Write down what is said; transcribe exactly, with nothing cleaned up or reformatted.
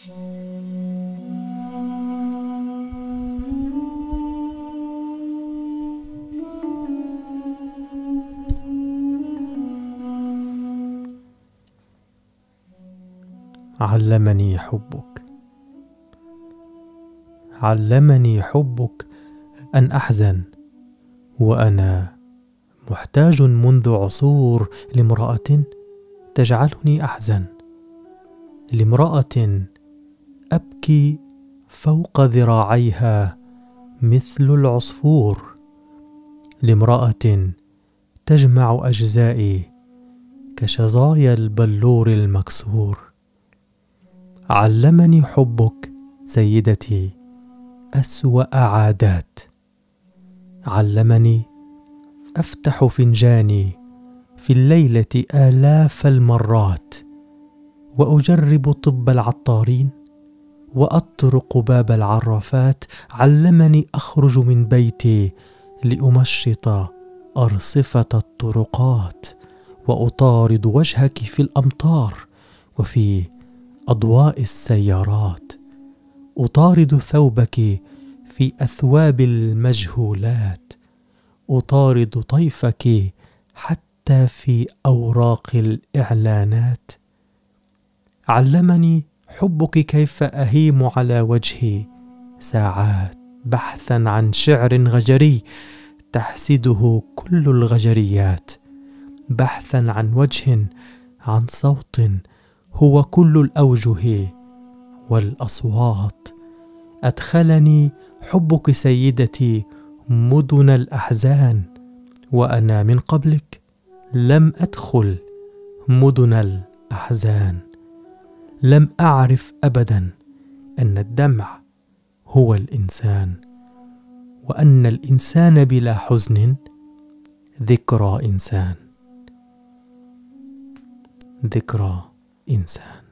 علمني حبك، علمني حبك أن أحزن وأنا محتاج منذ عصور لامرأة تجعلني أحزن، لامرأة أبكي فوق ذراعيها مثل العصفور، لامرأة تجمع أجزائي كشظايا البلور المكسور. علمني حبك سيدتي أسوأ عادات، علمني أفتح فنجاني في الليلة آلاف المرات وأجرب طب العطارين وأطرق باب العرافات. علمني أخرج من بيتي لأمشط أرصفة الطرقات وأطارد وجهك في الأمطار وفي أضواء السيارات، أطارد ثوبك في أثواب المجهولات، أطارد طيفك حتى في أوراق الإعلانات. علمني حبك كيف أهيم على وجهي ساعات بحثا عن شعر غجري تحسده كل الغجريات، بحثا عن وجه، عن صوت هو كل الأوجه والأصوات. أدخلني حبك سيدتي مدن الأحزان وأنا من قبلك لم أدخل مدن الأحزان. لم أعرف أبدا أن الدمع هو الإنسان، وأن الإنسان بلا حزن ذكرى إنسان، ذكرى إنسان.